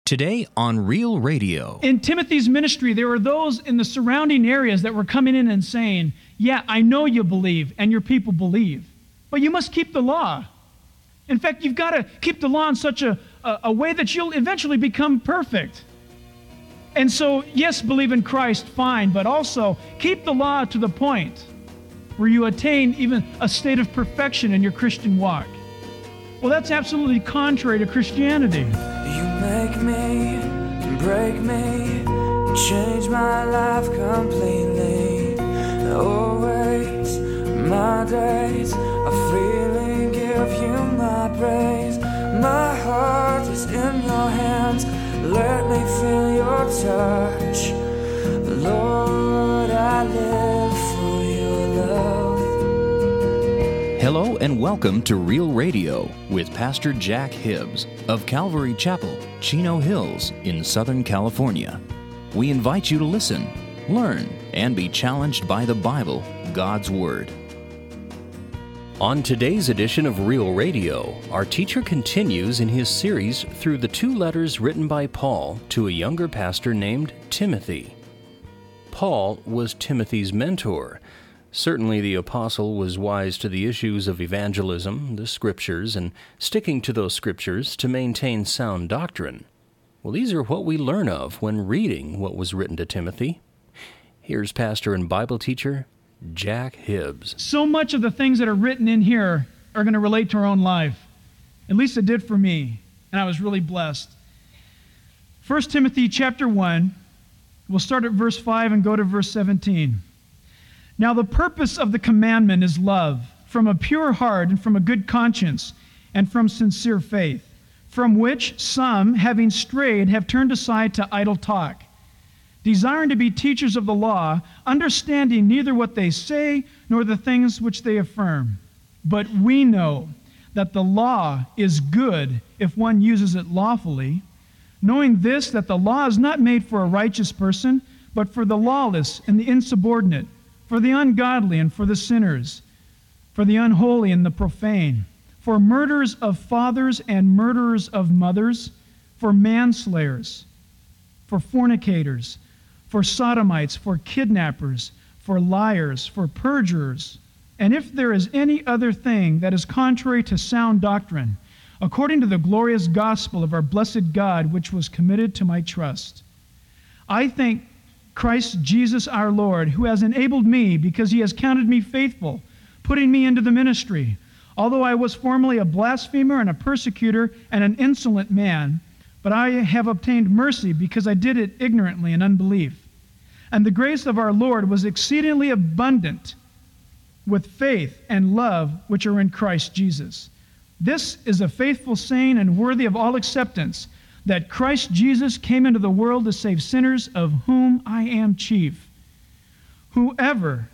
Today on Real Radio. In Timothy's ministry, there were those in the surrounding areas that were coming in and saying, yeah, I know you believe and your people believe, but you must keep the law. In fact, you've got to keep the law in such a way that you'll eventually become perfect. And so, yes, believe in Christ, fine, but also keep the law to the point where you attain even a state of perfection in your Christian walk. Well, that's absolutely contrary to Christianity. You make me, break me, change my life completely. Always, my days, I freely give you my praise. My heart is in your hands, let me feel your touch. Lord, I live for your love. Hello and welcome to Real Radio with Pastor Jack Hibbs of Calvary Chapel, Chino Hills in Southern California. We invite you to listen, learn, and be challenged by the Bible, God's Word. On today's edition of Real Radio, our teacher continues in his series through the two letters written by Paul to a younger pastor named Timothy. Paul was Timothy's mentor. Certainly the apostle was wise to the issues of evangelism, the scriptures, and sticking to those scriptures to maintain sound doctrine. Well, these are what we learn of when reading what was written to Timothy. Here's pastor and Bible teacher Jack Hibbs. So much of the things that are written in here are going to relate to our own life. At least it did for me, and I was really blessed. 1 Timothy chapter 1, we'll start at verse 5 and go to verse 17. Now the purpose of the commandment is love, from a pure heart and from a good conscience and from sincere faith, from which some, having strayed, have turned aside to idle talk, desiring to be teachers of the law, understanding neither what they say nor the things which they affirm. But we know that the law is good if one uses it lawfully, knowing this, that the law is not made for a righteous person, but for the lawless and the insubordinate, for the ungodly and for the sinners, for the unholy and the profane, for murderers of fathers and murderers of mothers, for manslayers, for fornicators, for sodomites, for kidnappers, for liars, for perjurers, and if there is any other thing that is contrary to sound doctrine, according to the glorious gospel of our blessed God, which was committed to my trust. I thank Christ Jesus our Lord, who has enabled me, because he has counted me faithful, putting me into the ministry. Although I was formerly a blasphemer and a persecutor and an insolent man, but I have obtained mercy because I did it ignorantly in unbelief. And the grace of our Lord was exceedingly abundant with faith and love which are in Christ Jesus. This is a faithful saying and worthy of all acceptance, that Christ Jesus came into the world to save sinners, of whom I am chief. However,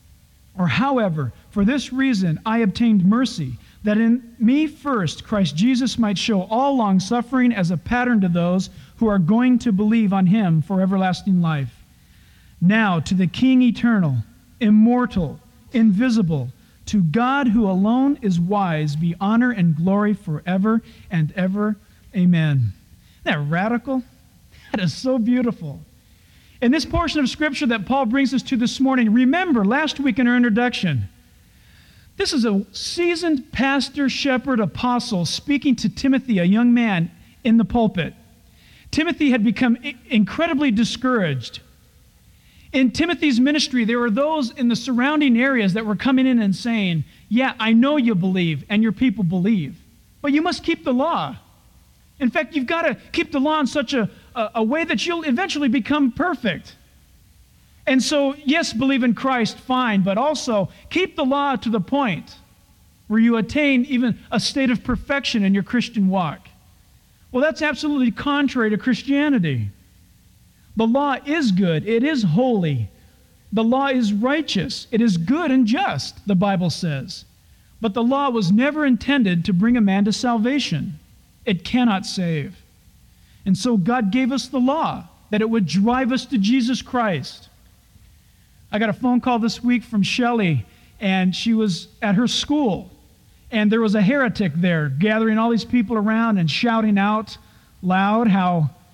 for this reason I obtained mercy, that in me first Christ Jesus might show all long-suffering as a pattern to those who are going to believe on him for everlasting life. Now to the King eternal, immortal, invisible, to God who alone is wise, be honor and glory forever and ever. Amen. Isn't that radical? That is so beautiful. In this portion of Scripture that Paul brings us to this morning, remember last week in our introduction, this is a seasoned pastor, shepherd, apostle speaking to Timothy, a young man, in the pulpit. Timothy had become incredibly discouraged. In Timothy's ministry, there were those in the surrounding areas that were coming in and saying, yeah, I know you believe and your people believe, but you must keep the law. In fact, you've got to keep the law in such a way that you'll eventually become perfect. And so, yes, believe in Christ, fine, but also keep the law to the point where you attain even a state of perfection in your Christian walk. Well, that's absolutely contrary to Christianity. The law is good. It is holy. The law is righteous. It is good and just, the Bible says. But the law was never intended to bring a man to salvation. It cannot save. And so God gave us the law, that it would drive us to Jesus Christ. I got a phone call this week from Shelley, and she was at her school, and there was a heretic there gathering all these people around and shouting out loud how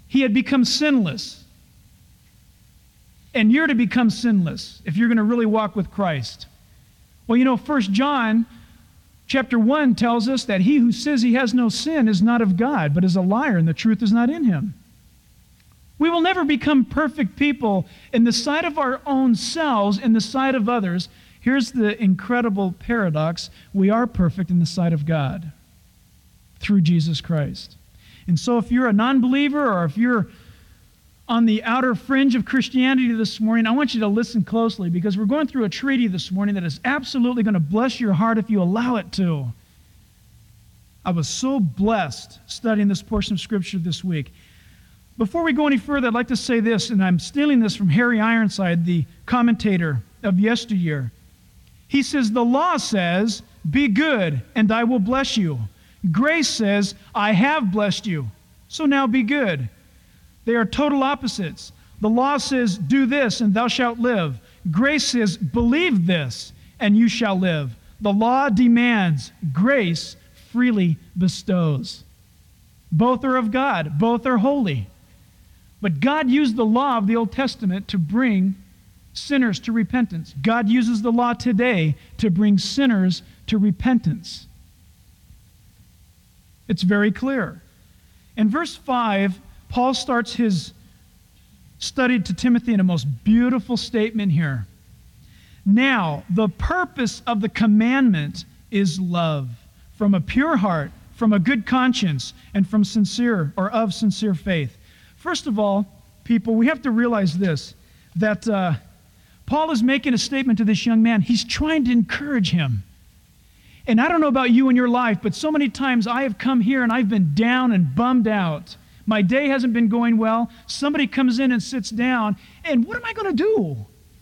he had become sinless. And you're to become sinless if you're going to really walk with Christ. Well, 1 John chapter 1 tells us that he who says he has no sin is not of God, but is a liar, and the truth is not in him. We will never become perfect people in the sight of our own selves, in the sight of others. Here's the incredible paradox. We are perfect in the sight of God through Jesus Christ. And so if you're a non-believer or if you're on the outer fringe of Christianity this morning, I want you to listen closely because we're going through a treaty this morning that is absolutely going to bless your heart if you allow it to. I was so blessed studying this portion of Scripture this week. Before we go any further, I'd like to say this, and I'm stealing this from Harry Ironside, the commentator of yesteryear. He says, the law says, be good, and I will bless you. Grace says, I have blessed you, so now be good. They are total opposites. The law says, do this, and thou shalt live. Grace says, believe this, and you shall live. The law demands. Grace freely bestows. Both are of God. Both are holy. But God used the law of the Old Testament to bring sinners to repentance. God uses the law today to bring sinners to repentance. It's very clear. In verse 5, Paul starts his study to Timothy in a most beautiful statement here. Now, the purpose of the commandment is love, from a pure heart, from a good conscience, and from sincere or of sincere faith. First of all, people, we have to realize this, that Paul is making a statement to this young man. He's trying to encourage him. And I don't know about you in your life, but so many times I have come here and I've been down and bummed out. My day hasn't been going well. Somebody comes in and sits down, and what am I going to do?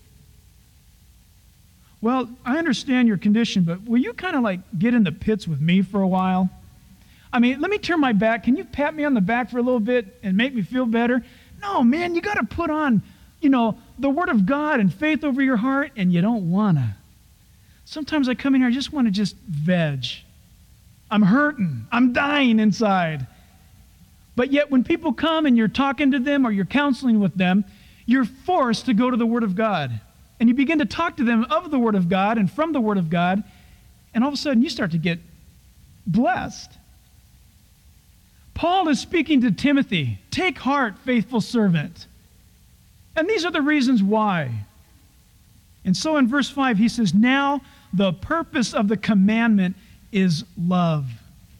Well, I understand your condition, but will you kind of like get in the pits with me for a while? I mean, let me turn my back. Can you pat me on the back for a little bit and make me feel better? No, man, you got to put on, the Word of God and faith over your heart, and you don't want to. Sometimes I come in here, I just want to just veg. I'm hurting. I'm dying inside. But yet when people come and you're talking to them or you're counseling with them, you're forced to go to the Word of God. And you begin to talk to them of the Word of God and from the Word of God, and all of a sudden you start to get blessed. Paul is speaking to Timothy. Take heart, faithful servant. And these are the reasons why. And so in verse 5 he says, now the purpose of the commandment is love.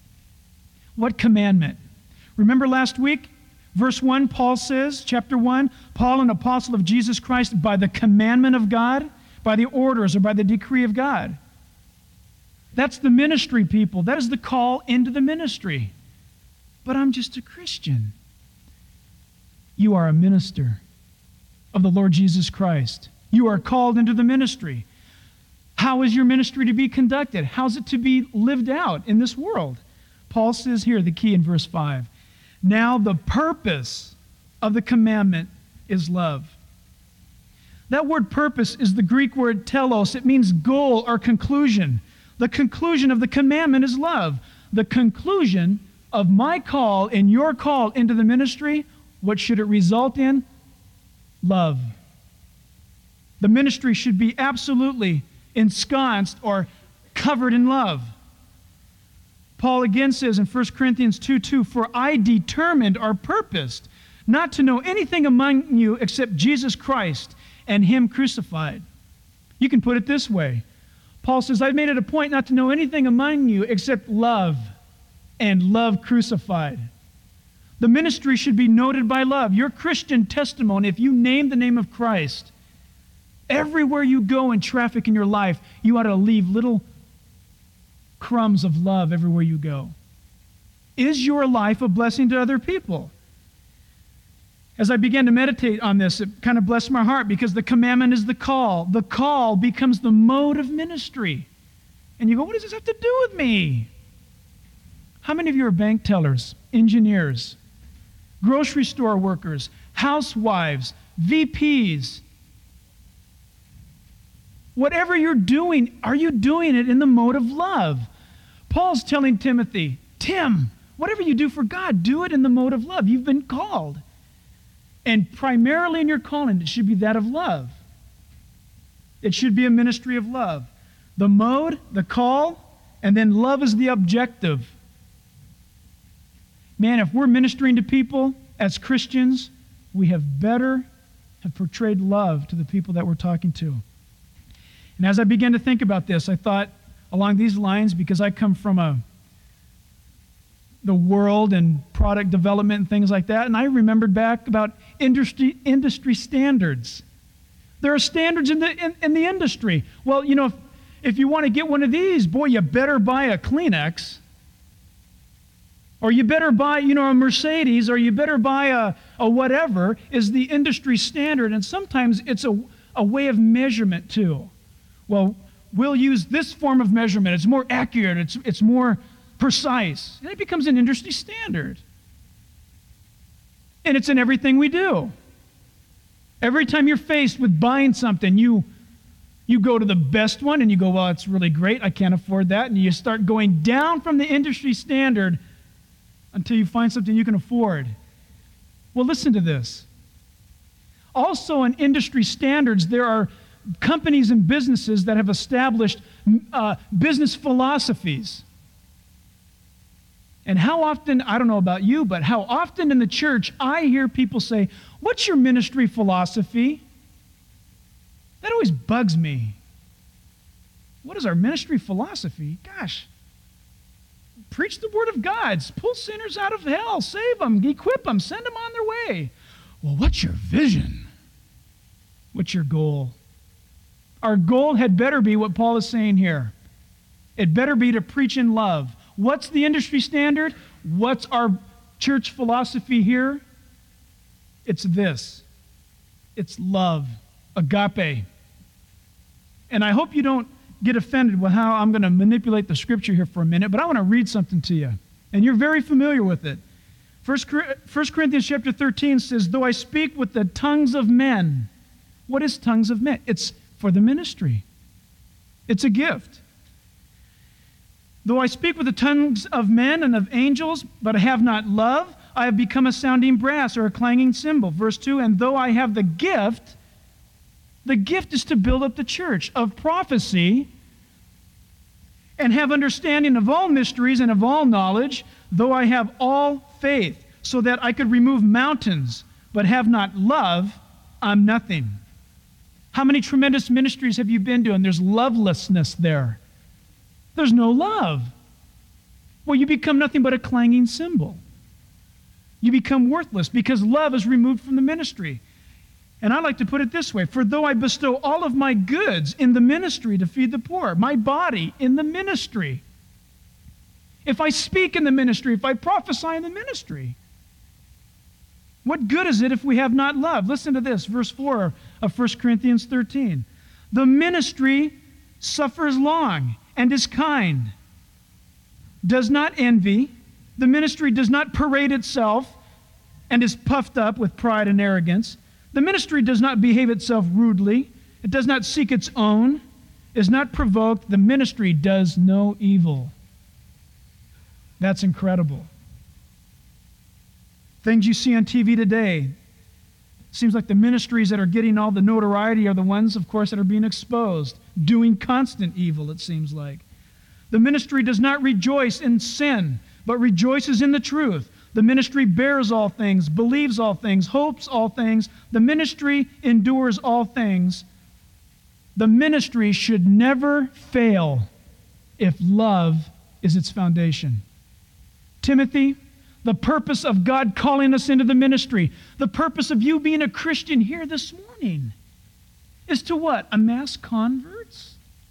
What commandment? Remember last week, verse 1, Paul says, chapter 1, Paul, an apostle of Jesus Christ, by the commandment of God, by the orders or by the decree of God. That's the ministry, people. That is the call into the ministry. But I'm just a Christian. You are a minister of the Lord Jesus Christ. You are called into the ministry. How is your ministry to be conducted? How's it to be lived out in this world? Paul says here, the key in verse 5, now the purpose of the commandment is love. That word purpose is the Greek word telos. It means goal or conclusion. The conclusion of the commandment is love. The conclusion of my call and your call into the ministry, what should it result in? Love. The ministry should be absolutely ensconced or covered in love. Paul again says in 1 Corinthians 2:2, for I determined or purposed not to know anything among you except Jesus Christ and Him crucified. You can put it this way. Paul says, I've made it a point not to know anything among you except love and love crucified. The ministry should be noted by love. Your Christian testimony, if you name the name of Christ, everywhere you go in traffic in your life, you ought to leave little crumbs of love everywhere you go. Is your life a blessing to other people? As I began to meditate on this, it kind of blessed my heart because the commandment is the call. The call becomes the mode of ministry. And you go, what does this have to do with me? How many of you are bank tellers, engineers, grocery store workers, housewives, VPs? Whatever you're doing, are you doing it in the mode of love? Paul's telling Timothy, Tim, whatever you do for God, do it in the mode of love. You've been called. And primarily in your calling, it should be that of love. It should be a ministry of love. The mode, the call, and then love is the objective. Man, if we're ministering to people as Christians, we have better have portrayed love to the people that we're talking to. And as I began to think about this, I thought along these lines, because I come from the world and product development and things like that, and I remembered back about industry standards. There are standards in the industry. Well, you know, if you want to get one of these, boy, you better buy a Kleenex, or you better buy, you know, a Mercedes, or you better buy a whatever is the industry standard. And sometimes it's a way of measurement too. Well, we'll use this form of measurement. It's more accurate. It's more precise. And it becomes an industry standard. And it's in everything we do. Every time you're faced with buying something, you go to the best one and you go, well, it's really great. I can't afford that. And you start going down from the industry standard until you find something you can afford. Well, listen to this. Also in industry standards, there are companies and businesses that have established business philosophies. And how often, I don't know about you, but how often in the church I hear people say, what's your ministry philosophy? That always bugs me. What is our ministry philosophy? Gosh, preach the word of God, pull sinners out of hell, save them, equip them, send them on their way. Well, what's your vision? What's your goal? Our goal had better be what Paul is saying here. It better be to preach in love. What's the industry standard? What's our church philosophy here? It's this. It's love, agape. And I hope you don't get offended with how I'm going to manipulate the scripture here for a minute, but I want to read something to you. And you're very familiar with it. 1 Corinthians chapter 13 says, though I speak with the tongues of men. What is tongues of men? It's for the ministry. It's a gift. Though I speak with the tongues of men and of angels, but I have not love, I have become a sounding brass or a clanging cymbal. Verse 2, and though I have the gift is to build up the church of prophecy and have understanding of all mysteries and of all knowledge, though I have all faith, so that I could remove mountains, but have not love, I'm nothing. How many tremendous ministries have you been to and there's lovelessness there? There's no love. Well, you become nothing but a clanging cymbal. You become worthless because love is removed from the ministry. And I like to put it this way, for though I bestow all of my goods in the ministry to feed the poor, my body in the ministry, if I speak in the ministry, if I prophesy in the ministry, what good is it if we have not love? Listen to this, verse 4 of 1 Corinthians 13. The ministry suffers long and is kind, does not envy. The ministry does not parade itself and is puffed up with pride and arrogance. The ministry does not behave itself rudely. It does not seek its own, is not provoked. The ministry does no evil. That's incredible. Things you see on TV today, seems like the ministries that are getting all the notoriety are the ones, of course, that are being exposed, doing constant evil, it seems like. The ministry does not rejoice in sin, but rejoices in the truth. The ministry bears all things, believes all things, hopes all things. The ministry endures all things. The ministry should never fail if love is its foundation. Timothy, the purpose of God calling us into the ministry, the purpose of you being a Christian here this morning is to what? Amass converts?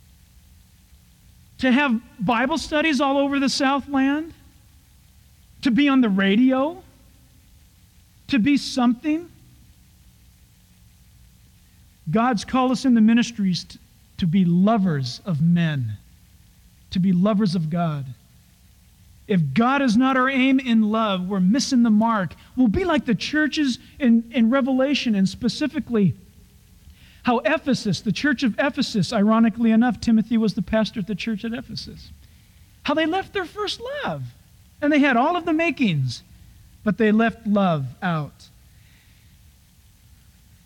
To have Bible studies all over the Southland? To be on the radio? To be something? God's called us in the ministries to be lovers of men, to be lovers of God. If God is not our aim in love, we're missing the mark. We'll be like the churches in Revelation, and specifically how Ephesus, the church of Ephesus, ironically enough, Timothy was the pastor at the church at Ephesus. How they left their first love. And they had all of the makings, but they left love out.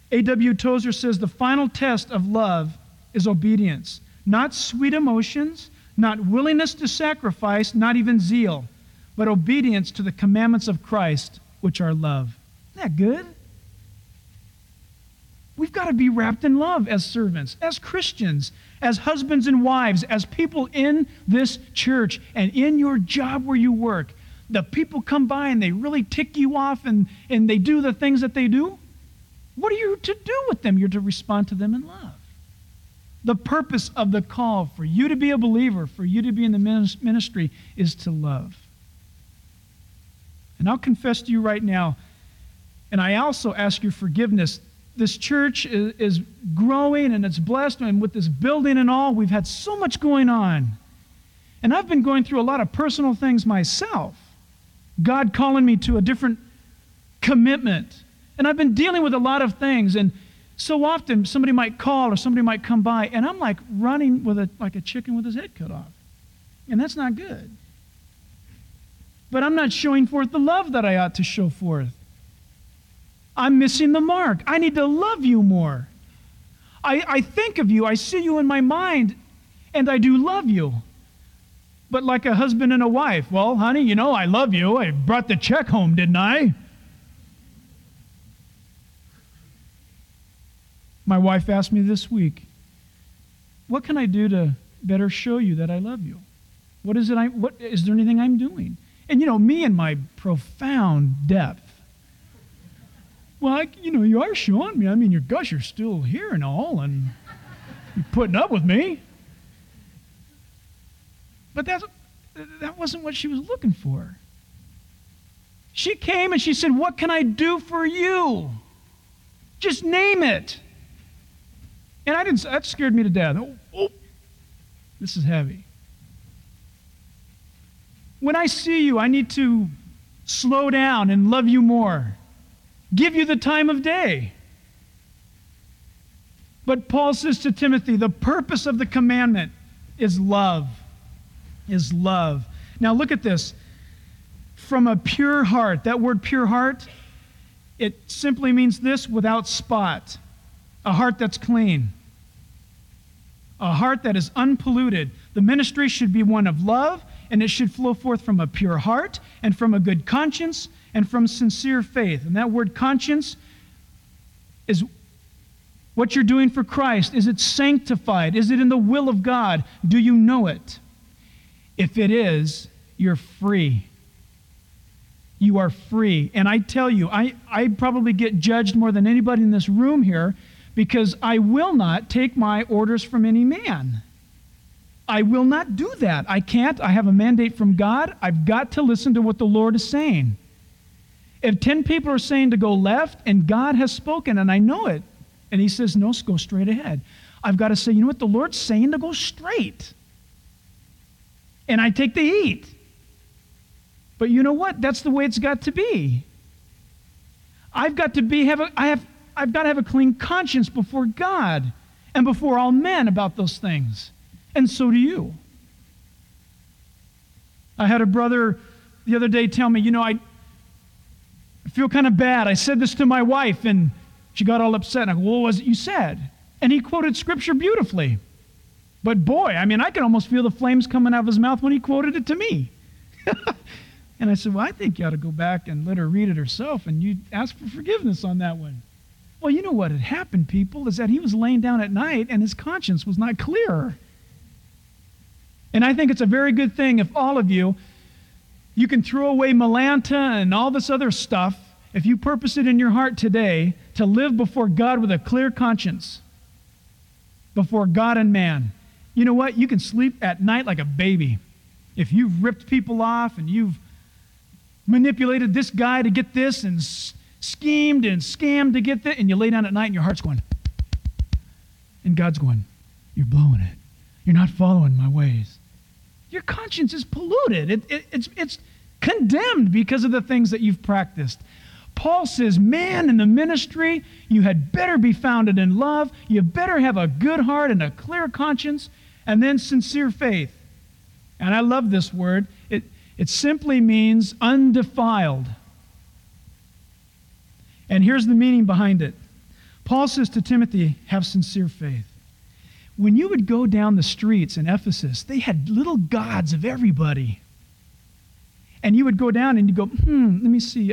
A.W. Tozer says the final test of love is obedience. Not sweet emotions, not willingness to sacrifice, not even zeal, but obedience to the commandments of Christ, which are love. Isn't that good? We've got to be wrapped in love as servants, as Christians, as husbands and wives, as people in this church and in your job where you work. The people come by and they really tick you off and they do the things that they do. What are you to do with them? You're to respond to them in love. The purpose of the call for you to be a believer, for you to be in the ministry, is to love. And I'll confess to you right now, and I also ask your forgiveness. This church is growing and it's blessed, and with this building and all, we've had so much going on. And I've been going through a lot of personal things myself. God calling me to a different commitment. And I've been dealing with a lot of things, and so often somebody might call or somebody might come by, and I'm like running like a chicken with his head cut off. And that's not good. But I'm not showing forth the love that I ought to show forth. I'm missing the mark. I need to love you more. I think of you, I see you in my mind, and I do love you. But like a husband and a wife, well, honey, you know I love you. I brought the check home, didn't I? My wife asked me this week, what can I do to better show you that I love you? Is there anything I'm doing? And me and my profound depth. Well, you are showing me. I mean, you're still here and all, and you're putting up with me. But that wasn't what she was looking for. She came and she said, what can I do for you? Just name it. And that scared me to death. Oh, this is heavy. When I see you, I need to slow down and love you more. Give you the time of day. But Paul says to Timothy, the purpose of the commandment is love. Is love. Now look at this. From a pure heart. That word pure heart, it simply means this: without spot. A heart that's clean. A heart that is unpolluted. The ministry should be one of love, and it should flow forth from a pure heart and from a good conscience and from sincere faith. And that word conscience is what you're doing for Christ. Is it sanctified? Is it in the will of God? Do you know it? If it is, you're free. You are free. And I tell you, I probably get judged more than anybody in this room here, because I will not take my orders from any man. I will not do that. I can't. I have a mandate from God. I've got to listen to what the Lord is saying. If 10 people are saying to go left, and God has spoken, and I know it, and he says, no, go straight ahead, I've got to say, you know what, the Lord's saying to go straight. And I take the heat. But you know what? That's the way it's got to be. I've got to have a clean conscience before God and before all men about those things. And so do you. I had a brother the other day tell me, I feel kind of bad. I said this to my wife, and she got all upset. And I go, well, what was it you said? And he quoted Scripture beautifully. But boy, I could almost feel the flames coming out of his mouth when he quoted it to me. And I said, well, I think you ought to go back and let her read it herself, and you ask for forgiveness on that one. Well, you know what had happened, people, is that he was laying down at night, and his conscience was not clear. And I think it's a very good thing if all of you can throw away Melanta and all this other stuff, if you purpose it in your heart today to live before God with a clear conscience, before God and man. You know what? You can sleep at night like a baby. If you've ripped people off and you've manipulated this guy to get this and schemed and scammed to get that, and you lay down at night and your heart's going, and God's going, you're blowing it. You're not following my ways. Your conscience is polluted. It's condemned because of the things that you've practiced. Paul says, man, in the ministry, you had better be founded in love. You better have a good heart and a clear conscience, and then sincere faith. And I love this word. It simply means undefiled. And here's the meaning behind it. Paul says to Timothy, have sincere faith. When you would go down the streets in Ephesus, they had little gods of everybody. And you would go down and you go, let me see,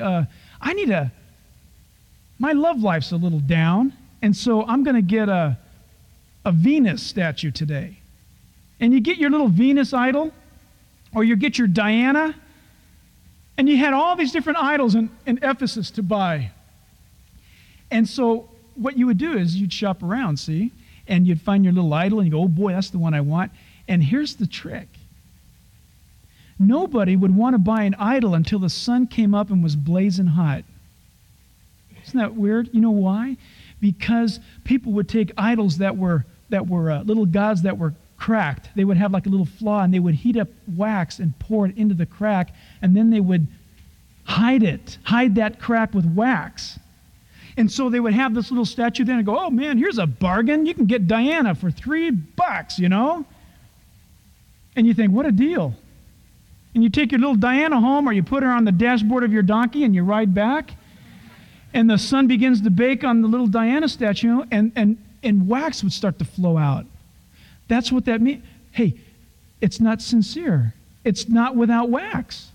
my love life's a little down, and so I'm going to get a Venus statue today. And you get your little Venus idol, or you get your Diana, and you had all these different idols in Ephesus to buy. And so what you would do is you'd shop around, see? And you'd find your little idol, and you go, oh boy, that's the one I want. And here's the trick. Nobody would want to buy an idol until the sun came up and was blazing hot. Isn't that weird? You know why? Because people would take idols that were little gods that were cracked. They would have like a little flaw, and they would heat up wax and pour it into the crack, and then they would hide that crack with wax. And so they would have this little statue there and go, oh man, here's a bargain. You can get Diana for $3, you know? And you think, what a deal. And you take your little Diana home, or you put her on the dashboard of your donkey and you ride back, and the sun begins to bake on the little Diana statue, and wax would start to flow out. That's what that means. Hey, it's not sincere. It's not without wax.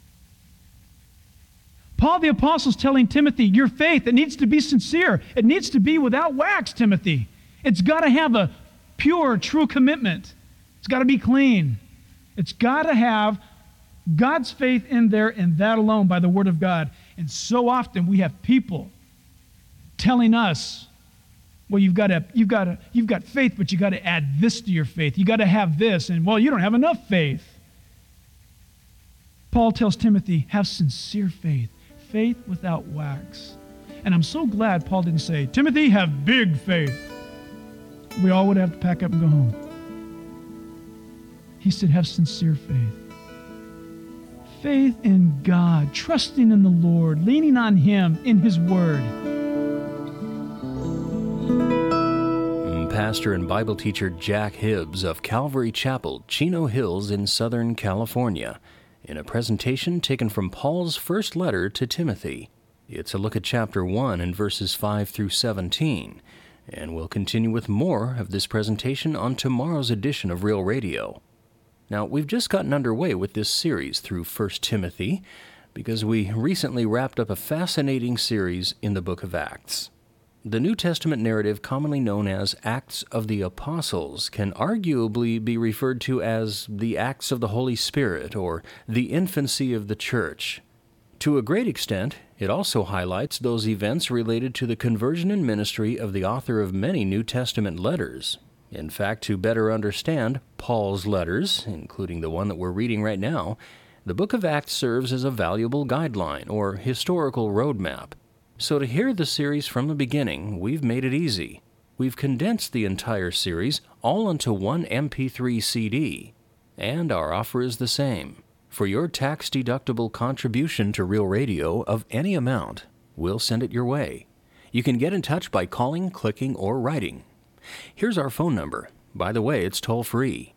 Paul the Apostle is telling Timothy, your faith, it needs to be sincere. It needs to be without wax, Timothy. It's got to have a pure, true commitment. It's got to be clean. It's got to have God's faith in there, and that alone by the Word of God. And so often we have people telling us, well, you've got faith, but you got to add this to your faith. You got to have this, and well, you don't have enough faith. Paul tells Timothy, have sincere faith. Faith without wax. And I'm so glad Paul didn't say, Timothy, have big faith. We all would have to pack up and go home. He said, have sincere faith. Faith in God, trusting in the Lord, leaning on Him in His Word. Pastor and Bible teacher Jack Hibbs of Calvary Chapel, Chino Hills in Southern California, in a presentation taken from Paul's first letter to Timothy. It's a look at chapter 1 and verses 5 through 17, and we'll continue with more of this presentation on tomorrow's edition of Real Radio. Now, we've just gotten underway with this series through 1 Timothy because we recently wrapped up a fascinating series in the book of Acts. The New Testament narrative, commonly known as Acts of the Apostles, can arguably be referred to as the Acts of the Holy Spirit or the infancy of the church. To a great extent, it also highlights those events related to the conversion and ministry of the author of many New Testament letters. In fact, to better understand Paul's letters, including the one that we're reading right now, the book of Acts serves as a valuable guideline or historical roadmap. So to hear the series from the beginning, we've made it easy. We've condensed the entire series all onto one MP3 CD, and our offer is the same. For your tax-deductible contribution to Real Radio of any amount, we'll send it your way. You can get in touch by calling, clicking, or writing. Here's our phone number. By the way, it's toll-free,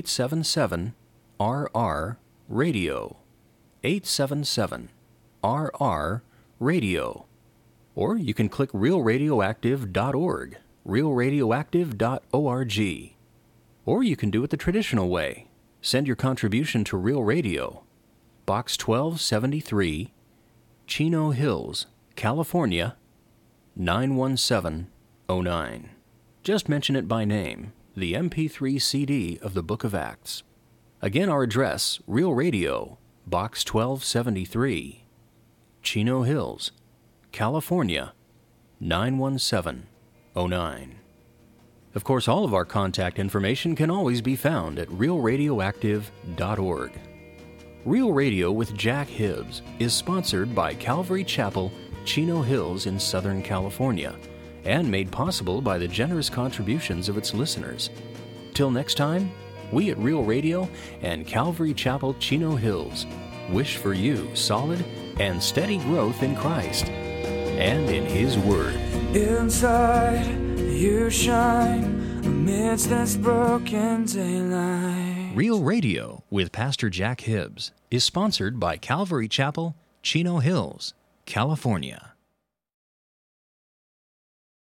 877-RR-RADIO, 877-RR-RADIO. Or you can click realradioactive.org, realradioactive.org. Or you can do it the traditional way. Send your contribution to Real Radio, Box 1273, Chino Hills, California, 91709. Just mention it by name, the MP3 CD of the Book of Acts. Again, our address, Real Radio, Box 1273, Chino Hills, California, 91709. Of course, all of our contact information can always be found at realradioactive.org. Real Radio with Jack Hibbs is sponsored by Calvary Chapel, Chino Hills in Southern California, and made possible by the generous contributions of its listeners. Till next time, we at Real Radio and Calvary Chapel, Chino Hills wish for you solid and steady growth in Christ and in His Word. Inside you shine amidst this broken daylight. Real Radio with Pastor Jack Hibbs is sponsored by Calvary Chapel, Chino Hills, California.